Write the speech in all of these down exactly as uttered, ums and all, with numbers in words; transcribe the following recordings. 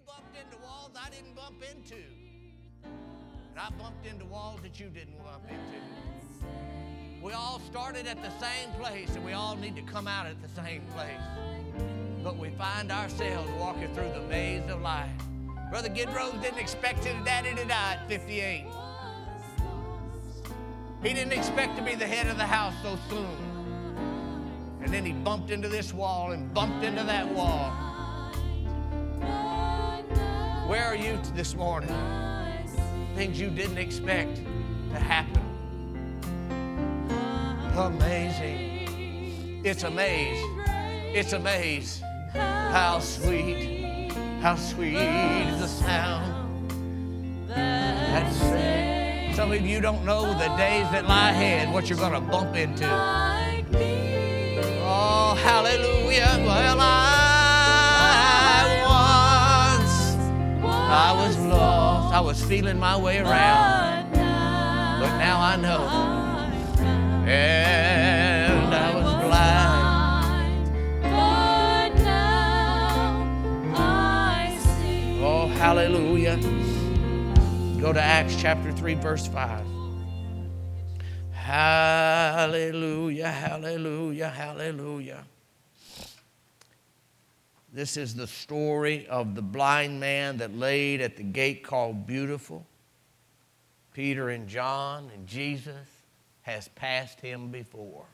bumped into walls I didn't bump into. And I bumped into walls that you didn't bump into. We all started at the same place, and we all need to come out at the same place. But we find ourselves walking through the maze of life. Brother Gidrose didn't expect his daddy to die at fifty-eight. He didn't expect to be the head of the house so soon. And then he bumped into this wall and bumped into that wall. Where are you this morning? Things you didn't expect to happen. Amazing. It's a maze. It's a maze. How sweet, how sweet is the sound that sings. Some of you don't know the days that lie ahead, what you're going to bump into. Oh, hallelujah. Well, I once, I was lost. I was feeling my way around. But now I know. And I was blind. But now I see. Oh, hallelujah. Go to Acts chapter three, verse five. Hallelujah, hallelujah, hallelujah. This is the story of the blind man that laid at the gate called Beautiful. Peter and John and Jesus has passed him before.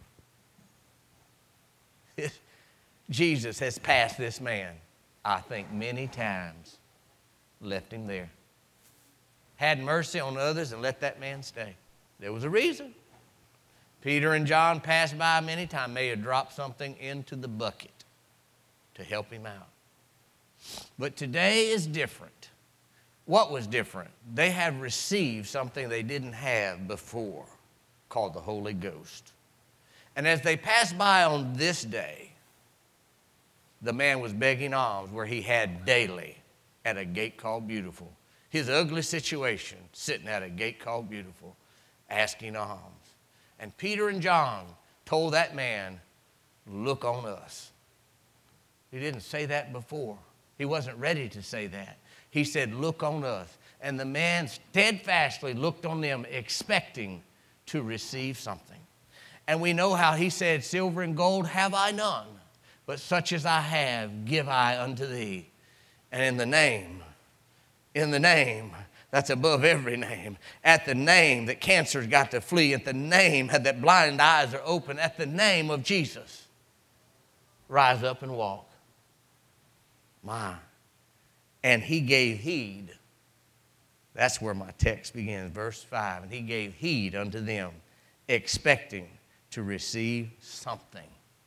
Jesus has passed this man, I think, many times, left him there. Had mercy on others and let that man stay. There was a reason. Peter and John passed by many times, may have dropped something into the bucket to help him out. But today is different. What was different? They had received something they didn't have before, called the Holy Ghost. And as they passed by on this day, the man was begging alms where he had daily at a gate called Beautiful. His ugly situation, sitting at a gate called Beautiful, asking alms. And Peter and John told that man, look on us. He didn't say that before. He wasn't ready to say that. He said, look on us. And the man steadfastly looked on them, expecting to receive something. And we know how he said, silver and gold have I none, but such as I have give I unto thee. And in the name, in the name that's above every name, at the name that cancer's got to flee, at the name that blind eyes are open, at the name of Jesus, rise up and walk. My. And he gave heed. That's where my text begins, verse five. And he gave heed unto them, expecting to receive something.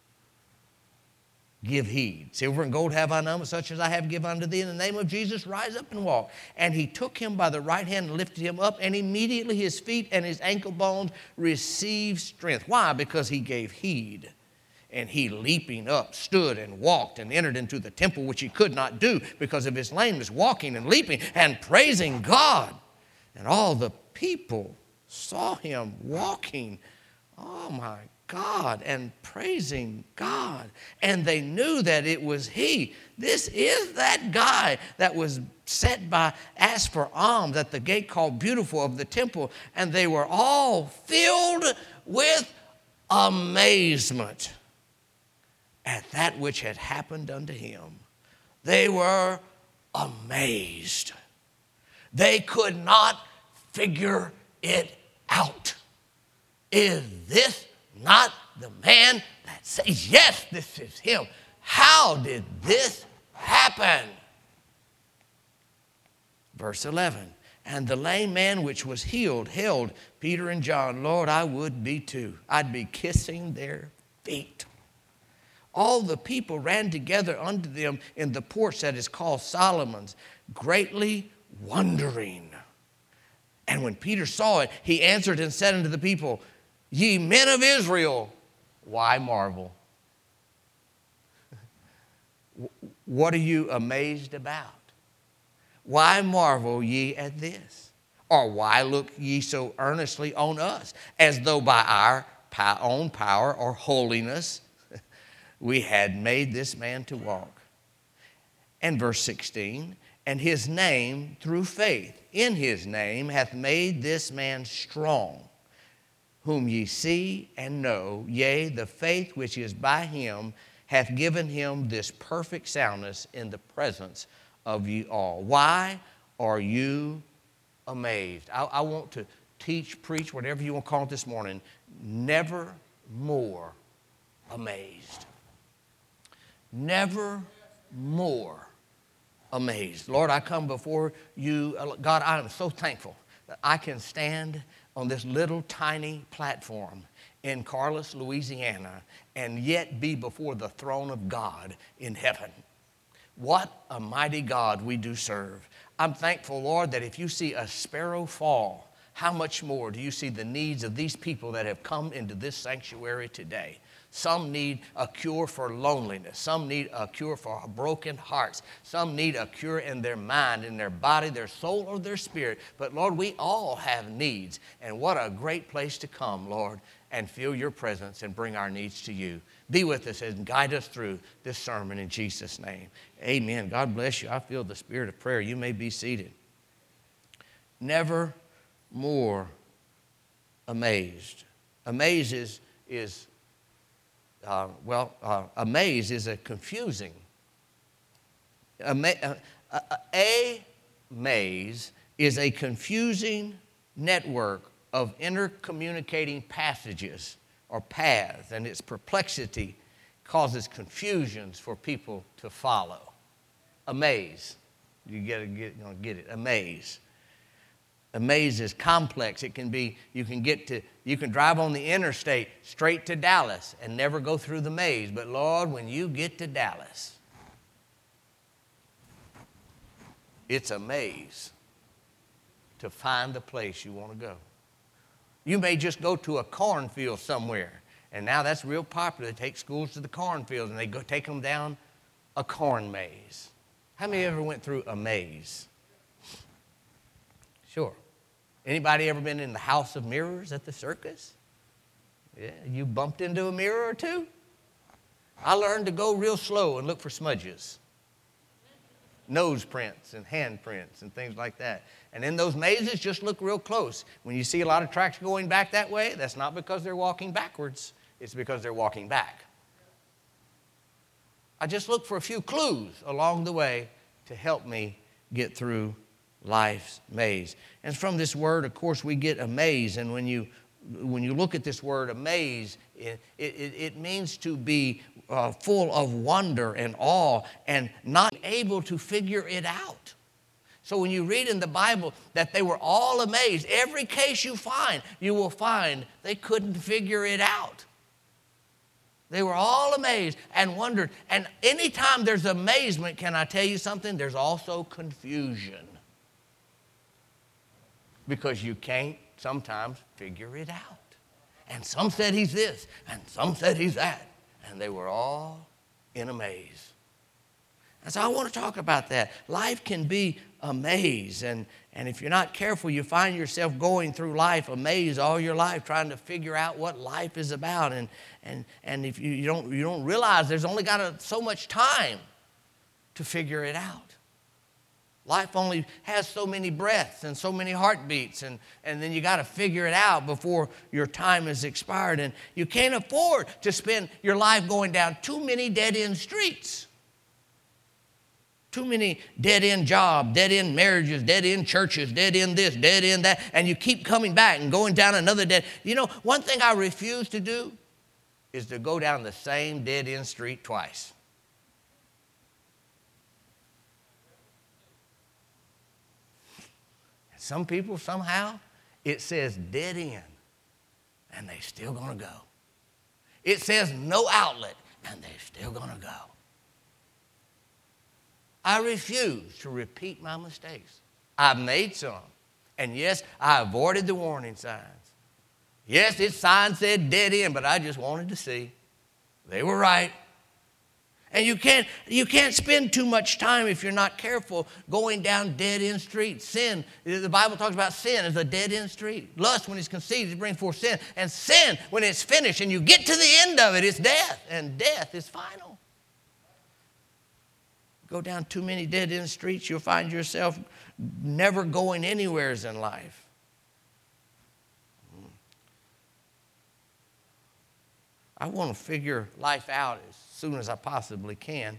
Give heed. Silver and gold have I none, but such as I have give unto thee. In the name of Jesus, rise up and walk. And he took him by the right hand and lifted him up, and immediately his feet and his ankle bones received strength. Why? Because he gave heed. And he, leaping up, stood and walked and entered into the temple, which he could not do because of his lameness, walking and leaping and praising God. And all the people saw him walking, oh my God, and praising God. And they knew that it was he. This is that guy that was set by, asked for alms at the gate called Beautiful of the temple. And they were all filled with amazement at that which had happened unto him. They were amazed. They could not figure it out. Is this not the man that says, yes, this is him? How did this happen? Verse eleven. And the lame man which was healed held Peter and John. Lord, I would be too. I'd be kissing their feet. All the people ran together unto them in the porch that is called Solomon's, greatly wondering. And when Peter saw it, he answered and said unto the people, ye men of Israel, why marvel? What are you amazed about? Why marvel ye at this? Or why look ye so earnestly on us, as though by our own power or holiness we had made this man to walk? And verse sixteen, and his name through faith in his name hath made this man strong, whom ye see and know, yea, the faith which is by him hath given him this perfect soundness in the presence of ye all. Why are you amazed? I, I want to teach, preach, whatever you want to call it this morning, never more amazed. Never more amazed. Lord, I come before you. God, I am so thankful that I can stand on this little tiny platform in Carlos, Louisiana, and yet be before the throne of God in heaven. What a mighty God we do serve. I'm thankful, Lord, that if you see a sparrow fall, how much more do you see the needs of these people that have come into this sanctuary today? Some need a cure for loneliness. Some need a cure for broken hearts. Some need a cure in their mind, in their body, their soul, or their spirit. But, Lord, we all have needs. And what a great place to come, Lord, and feel your presence and bring our needs to you. Be with us and guide us through this sermon in Jesus' name. Amen. God bless you. I feel the spirit of prayer. You may be seated. Never more amazed. Amazed is, is uh, well, uh, amaze is a confusing. A, a, a maze is a confusing network of intercommunicating passages or paths, and its perplexity causes confusions for people to follow. A maze. You gotta get, you know, get it. A maze. A maze is complex. It can be, you can get to, you can drive on the interstate straight to Dallas and never go through the maze. But Lord, when you get to Dallas, it's a maze to find the place you want to go. You may just go to a cornfield somewhere, and now that's real popular. They take schools to the cornfields and they go take them down a corn maze. How many ever went through a maze? Sure. Anybody ever been in the House of Mirrors at the circus? Yeah, you bumped into a mirror or two? I learned to go real slow and look for smudges, nose prints and hand prints and things like that. And in those mazes, just look real close. When you see a lot of tracks going back that way, that's not because they're walking backwards. It's because they're walking back. I just look for a few clues along the way to help me get through life's maze. And from this word, of course, we get amaze. And when you when you look at this word amaze, it, it, it means to be uh, full of wonder and awe and not able to figure it out. So when you read in the Bible that they were all amazed, every case you find, you will find they couldn't figure it out. They were all amazed and wondered. And anytime there's amazement, can I tell you something? There's also confusion. Because you can't sometimes figure it out. And some said he's this, and some said he's that. And they were all in a maze. And so I want to talk about that. Life can be a maze. And, and if you're not careful, you find yourself going through life a maze all your life, trying to figure out what life is about. And, and, and if you, you, don't, you don't realize there's only got a, so much time to figure it out. Life only has so many breaths and so many heartbeats, and, and then you got to figure it out before your time is expired. And you can't afford to spend your life going down too many dead-end streets. Too many dead-end jobs, dead-end marriages, dead-end churches, dead-end this, dead-end that, and you keep coming back and going down another dead. You know, one thing I refuse to do is to go down the same dead-end street twice. Some people, somehow, it says dead end, and they're still going to go. It says no outlet, and they're still going to go. I refuse to repeat my mistakes. I've made some. And yes, I avoided the warning signs. Yes, its sign said dead end, but I just wanted to see. They were right. And you can't, you can't spend too much time, if you're not careful, going down dead-end streets. Sin, the Bible talks about sin as a dead-end street. Lust, when it's conceived, it brings forth sin. And sin, when it's finished and you get to the end of it, it's death. And death is final. go down too many dead-end streets, you'll find yourself never going anywheres in life. I want to figure life out as soon as I possibly can.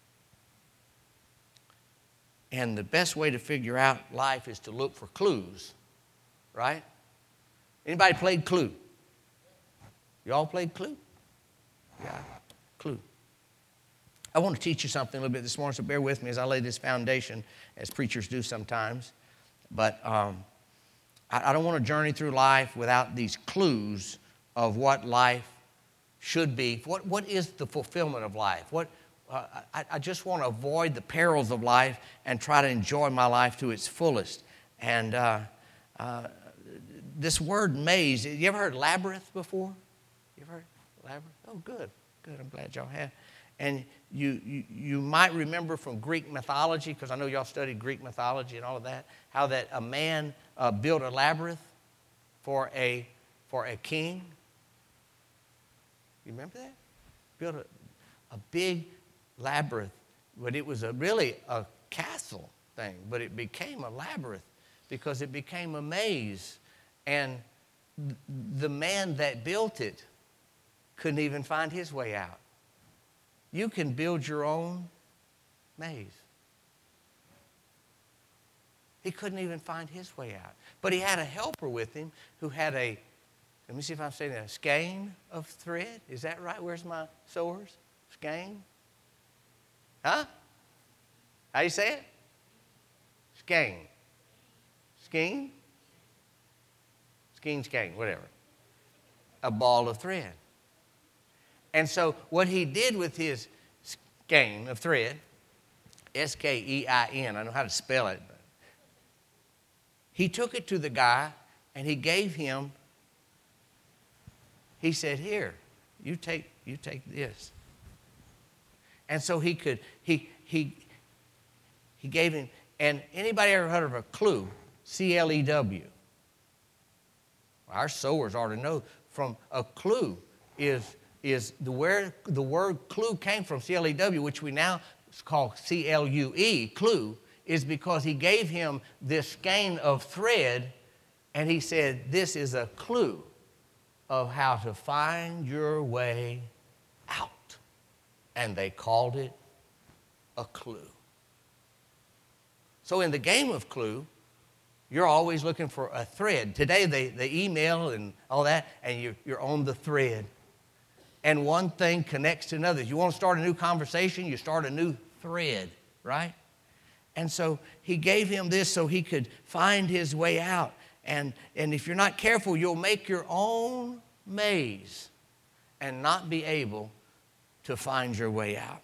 And the best way to figure out life is to look for clues, right? Anybody played Clue? You all played Clue? Yeah, Clue. I want to teach you something a little bit this morning, so bear with me as I lay this foundation, as preachers do sometimes. But um, I, I don't want to journey through life without these clues of what life should be. What, what is the fulfillment of life? What, uh, I, I just want to avoid the perils of life and try to enjoy my life to its fullest. And uh, uh, this word maze, you ever heard labyrinth before? You ever heard labyrinth? Oh, good, good. I'm glad y'all have. And you, you, you might remember from Greek mythology, because I know y'all studied Greek mythology and all of that, how that a man uh, built a labyrinth for a, for a king. You remember that? Built a, a big labyrinth, but it was a, really a castle thing, but it became a labyrinth because it became a maze. And th- the man that built it couldn't even find his way out. You can build your own maze. He couldn't even find his way out. But he had a helper with him who had a, let me see if I'm saying that, a skein of thread. Is that right? Where's my sewers? Skein? Huh? How you say it? Skein. Skein? Skein, skein, whatever. A ball of thread. And so what he did with his skein of thread, S K E I N, I know how to spell it. But he took it to the guy and he gave him, he said, here, you take, you take this. And so he could, he, he, he gave him, and anybody ever heard of a clue? C L E W. Our sewers ought to know from a clue is, is the, where the word clue came from, C L E W, which we now call C L U E, clue, is because he gave him this skein of thread and he said, this is a clue of how to find your way out. And they called it a clue. So in the game of Clue, you're always looking for a thread. Today, they, they email and all that, and you're, you're on the thread. And one thing connects to another. You want to start a new conversation, you start a new thread, right? And so he gave him this so he could find his way out. And, and if you're not careful, you'll make your own maze and not be able to find your way out.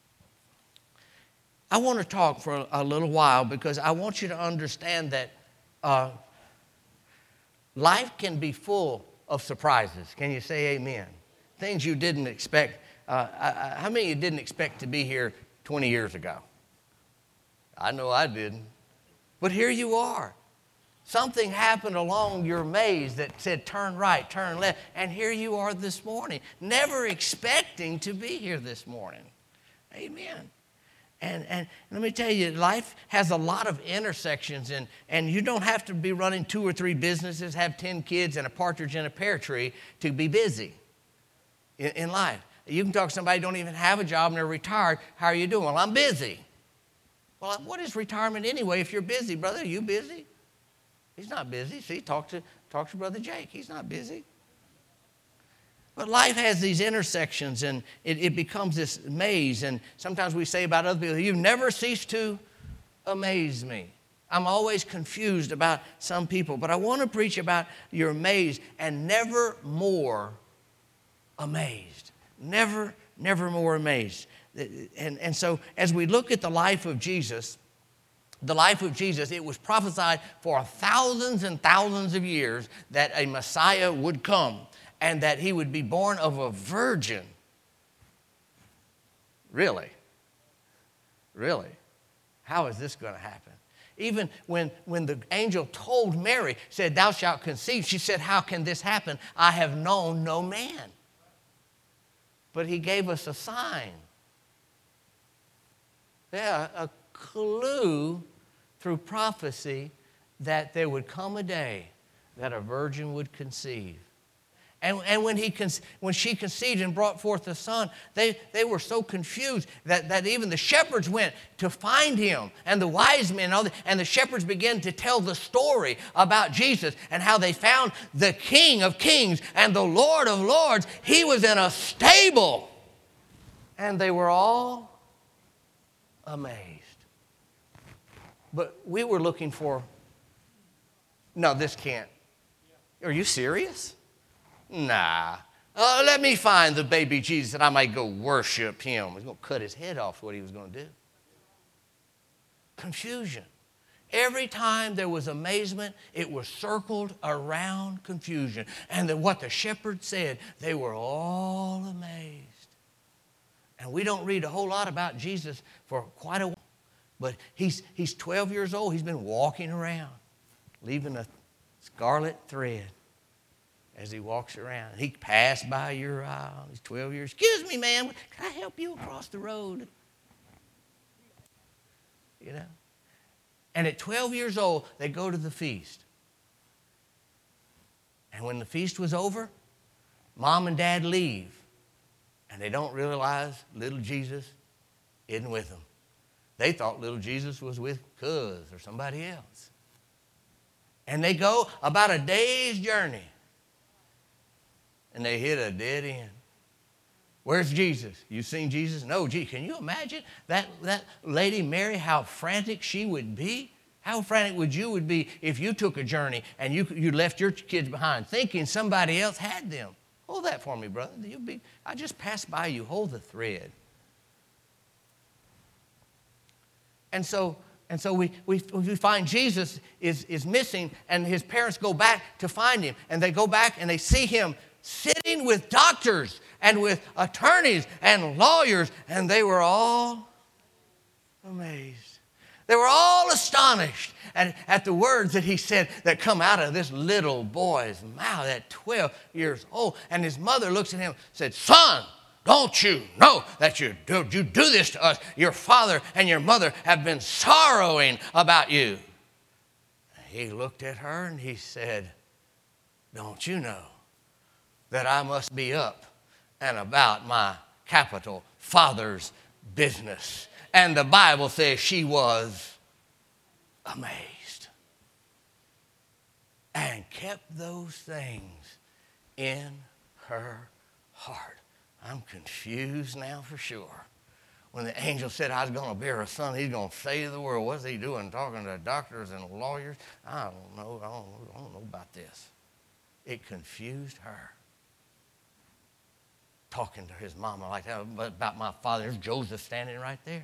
I want to talk for a little while because I want you to understand that uh, life can be full of surprises. Can you say amen? Things you didn't expect. Uh, I, I, how many of you didn't expect to be here twenty years ago? I know I didn't. But here you are. Something happened along your maze that said turn right, turn left, and here you are this morning, never expecting to be here this morning. Amen. And, and let me tell you, life has a lot of intersections, and, and you don't have to be running two or three businesses, have ten kids, and a partridge in a pear tree to be busy in, in life. You can talk to somebody who don't even have a job and they're retired. How are you doing? Well, I'm busy. Well, what is retirement anyway if you're busy, brother? Are you busy? He's not busy. See, talk to, talk to Brother Jake. He's not busy. But life has these intersections, and it, it becomes this maze. And sometimes we say about other people, you never cease to amaze me. I'm always confused about some people. But I want to preach about your maze and never more amazed. Never, never more amazed. And, and so as we look at the life of Jesus, the life of Jesus, it was prophesied for thousands and thousands of years that a Messiah would come and that he would be born of a virgin. Really? Really? How is this going to happen? Even when, when the angel told Mary, said, thou shalt conceive, she said, how can this happen? I have known no man. But he gave us a sign. They had a clue through prophecy that there would come a day that a virgin would conceive. And, and when, he, when she conceived and brought forth a son, they, they were so confused that, that even the shepherds went to find him, and the wise men, and, all the, and the shepherds began to tell the story about Jesus and how they found the King of Kings and the Lord of Lords. He was in a stable, and they were all amazed. But we were looking for, no, this can't. Are you serious? Nah. Uh, let me find the baby Jesus and I might go worship him. He's going to cut his head off, what he was going to do. Confusion. Every time there was amazement, it was circled around confusion. And the, what the shepherds said, they were all amazed. And we don't read a whole lot about Jesus for quite a while. But he's, he's twelve years old. He's been walking around, leaving a scarlet thread as he walks around. He passed by your aisle. He's twelve years. Excuse me, ma'am. Can I help you across the road? You know? And at twelve years old, they go to the feast. And when the feast was over, mom and dad leave. And they don't realize little Jesus isn't with them. They thought little Jesus was with cuz or somebody else. And they go about a day's journey. And they hit a dead end. Where's Jesus? You seen Jesus? No, gee, can you imagine that, that lady Mary, how frantic she would be? How frantic would you would be if you took a journey and you, you left your kids behind thinking somebody else had them? Hold that for me, brother. You'll be, I just passed by you. Hold the thread. And so, and so we, we, we find Jesus is, is missing, and his parents go back to find him. And they go back and they see him sitting with doctors and with attorneys and lawyers, and they were all amazed. They were all astonished at, at the words that he said that come out of this little boy's mouth at twelve years old. And his mother looks at him and said, "Son, don't you know that you do, you do this to us? Your father and your mother have been sorrowing about you." He looked at her and he said, "Don't you know that I must be up and about my capital Father's business?" And the Bible says she was amazed and kept those things in her heart. I'm confused now for sure. When the angel said I was going to bear a son, he's going to save the world. What's he doing talking to doctors and lawyers? I don't know. I don't, I don't know about this. It confused her. Talking to his mama like that about my father. There's Joseph standing right there.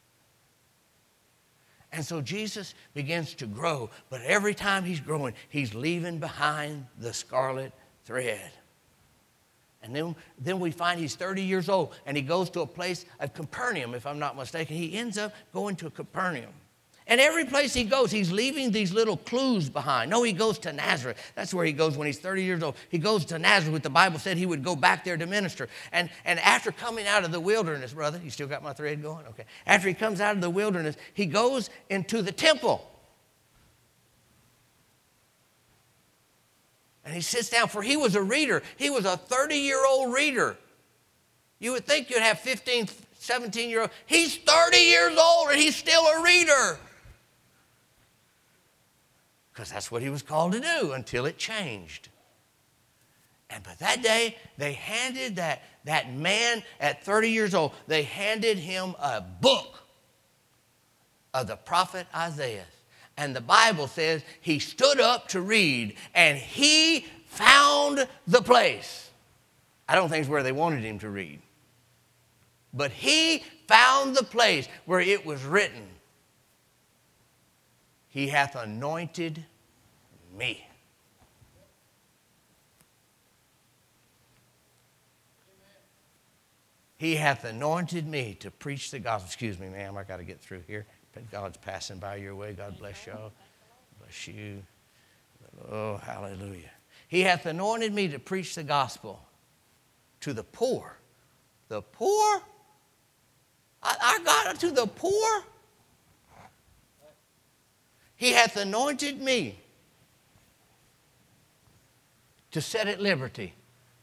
And so Jesus begins to grow, but every time he's growing, he's leaving behind the scarlet thread. And then, then we find he's thirty years old, and he goes to a place of Capernaum, if I'm not mistaken. He ends up going to Capernaum. And every place he goes, he's leaving these little clues behind. No, he goes to Nazareth. That's where he goes when he's thirty years old. He goes to Nazareth. The Bible said he would go back there to minister. And, and after coming out of the wilderness, brother, you still got my thread going? Okay. After he comes out of the wilderness, he goes into the temple. And he sits down, for he was a reader. He was a thirty-year-old reader. You would think you'd have fifteen, seventeen-year-old. He's thirty years old, and he's still a reader. Because that's what he was called to do until it changed. And but that day, they handed that, that man at thirty years old, they handed him a book of the prophet Isaiah. And the Bible says he stood up to read, and he found the place. I don't think it's where they wanted him to read. But he found the place where it was written, "He hath anointed me." He hath anointed me to preach the gospel. Excuse me, ma'am, I got to get through here. God's passing by your way. God bless y'all. Bless you. Oh, hallelujah. He hath anointed me to preach the gospel to the poor. The poor Our God unto the poor. He hath anointed me to set at liberty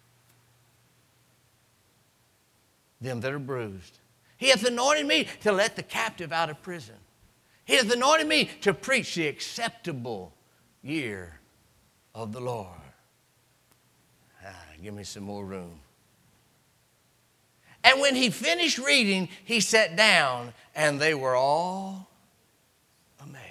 them that are bruised. He hath anointed me to let the captive out of prison. He hath anointed me to preach the acceptable year of the Lord. Ah, give me some more room. And when he finished reading, he sat down, and they were all amazed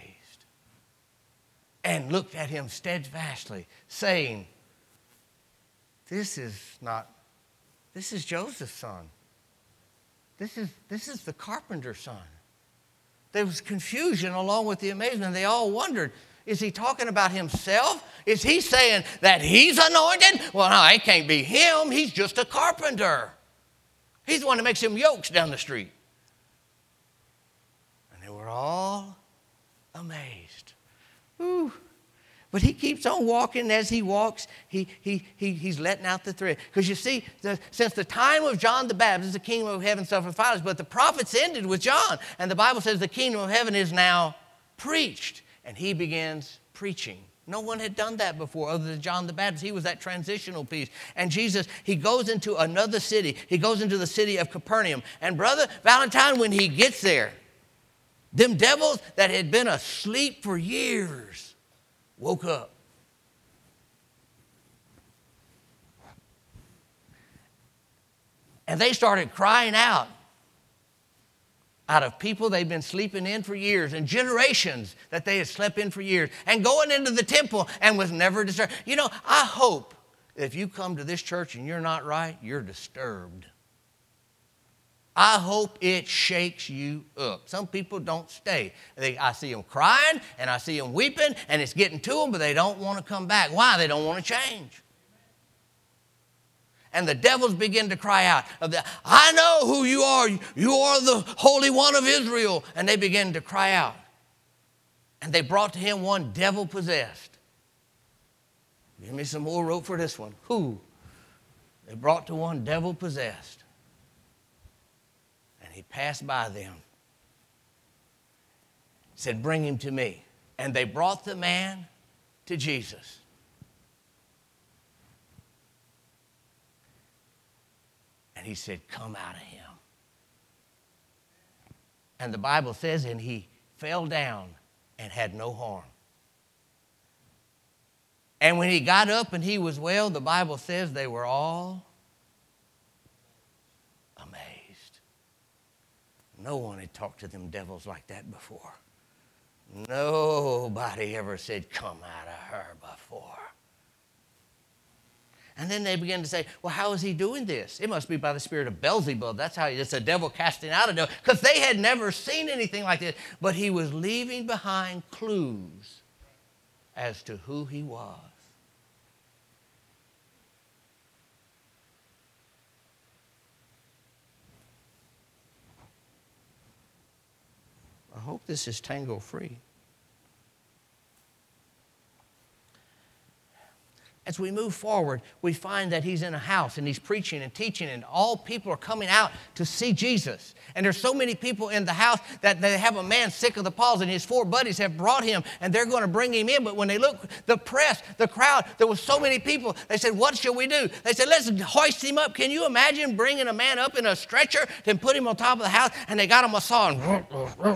and looked at him steadfastly, saying, This is not, this is Joseph's son. This is, this is the carpenter's son. There was confusion along with the amazement. They all wondered, is he talking about himself? Is he saying that he's anointed? Well, no, it can't be him. He's just a carpenter. He's the one that makes them yokes down the street. And they were all amazed. Ooh. But he keeps on walking. As he walks, he, he, he, he's letting out the thread. Because you see, the, since the time of John the Baptist, the kingdom of heaven suffered violence. But the prophets ended with John. And the Bible says the kingdom of heaven is now preached. And he begins preaching. No one had done that before other than John the Baptist. He was that transitional piece. And Jesus, he goes into another city. He goes into the city of Capernaum. And Brother Valentine, when he gets there, them devils that had been asleep for years woke up. And they started crying out. Out of people they'd been sleeping in for years and generations that they had slept in for years and going into the temple and was never disturbed. You know, I hope if you come to this church and you're not right, you're disturbed. I hope it shakes you up. Some people don't stay. They, I see them crying and I see them weeping and it's getting to them, but they don't want to come back. Why? They don't want to change. And the devils begin to cry out, I know who you are. You are the Holy One of Israel. And they begin to cry out. And they brought to him one devil possessed. Give me some more rope for this one. Who? They brought to one devil possessed. And he passed by them. Said, bring him to me. And they brought the man to Jesus. And he said, come out of him. And the Bible says, and he fell down and had no harm. And when he got up and he was well, the Bible says they were all amazed. No one had talked to them devils like that before. Nobody ever said, come out of her before. And then they begin to say, well, how is he doing this? It must be by the spirit of Beelzebub. That's how it's a devil casting out a devil. Because they had never seen anything like this. But he was leaving behind clues as to who he was. I hope this is tangle free. As we move forward, we find that he's in a house and he's preaching and teaching and all people are coming out to see Jesus. And there's so many people in the house that they have a man sick of the palsy and his four buddies have brought him and they're going to bring him in. But when they look, the press, the crowd, there was so many people. They said, what shall we do? They said, let's hoist him up. Can you imagine bringing a man up in a stretcher and put him on top of the house? And they got him a saw and